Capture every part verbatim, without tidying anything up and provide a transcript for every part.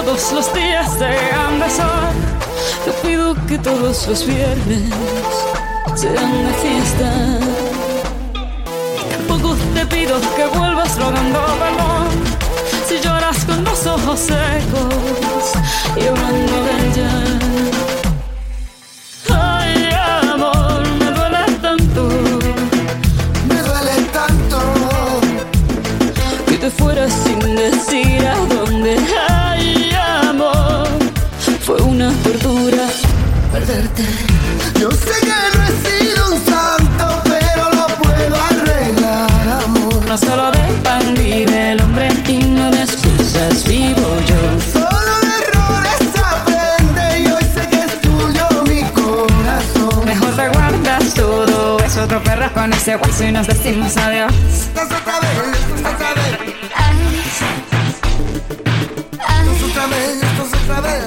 todos los días te han besado. No pido que todos los viernes sean de fiesta. Tampoco te pido que vuelvas rogando perdón si lloras con los ojos secos y hablando de ella. Ay, amor, me duele tanto, me duele tanto que te fueras sin decir a dónde. Ay, amor, fue una tortura perderte. Yo sé que no he sido un santo, pero lo puedo arreglar, amor. No solo de pan vive el hombre y no de excusas vivo yo. Solo de errores aprende y hoy sé que es tuyo mi corazón. Mejor te guardas todo eso, otro perro con ese hueso y nos decimos adiós. Estás otra vez, estás otra vez. Ay, ay, Estás otra vez, estás otra vez.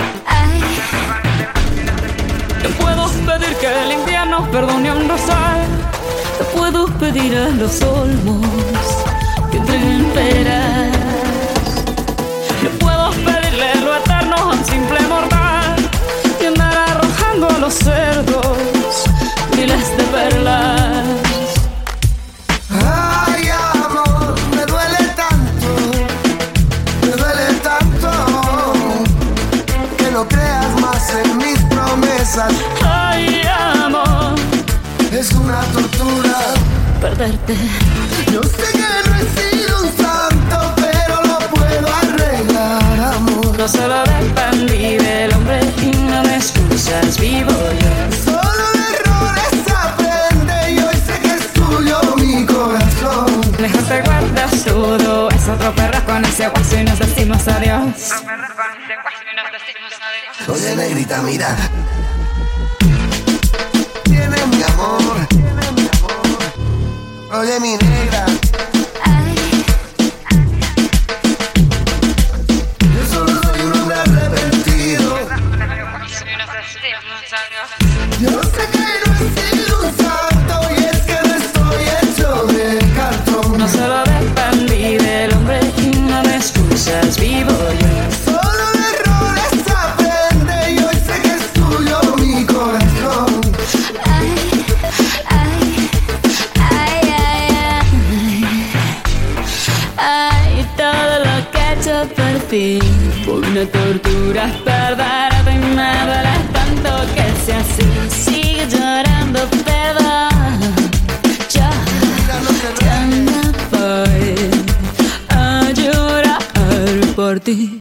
te puedo pedir que el invierno perdone un rosal. Te puedo pedir a los olmos que entreguen peras. No puedo pedirle lo eterno a un simple mortal y andar arrojando a los cerdos miles de perlas. Ay, amor, me duele tanto, me duele tanto que no creas más en mis promesas. Ay, amor, Es una tortura perderte. Yo sé que no he sido un santo, pero lo puedo arreglar, amor. No solo de pan vive el hombre y no de excusas vivo yo. Solo de errores aprende y hoy sé que es tuyo mi corazón. Mejor te guardas todo, es otro perro con ese hueso y nos decimos adiós. Oye, negrita, mira. Tiene mi amor. Oye, mi negra. Yo solo soy un hombre arrepentido. Yo sé que no he sido un santo y es que no estoy hecho de cartón. No solo de pan vive el hombre y no de excusas vivo yo. Solo de errores aprende y hoy sé que es tuyo mi corazón. Ay, ay, ay, ay, ay, ay, todo lo que he hecho por ti fue una tortura perderte y me duele tanto que sea así. Sigue llorando, perdón. Ya, ya me voy a llorar por ti.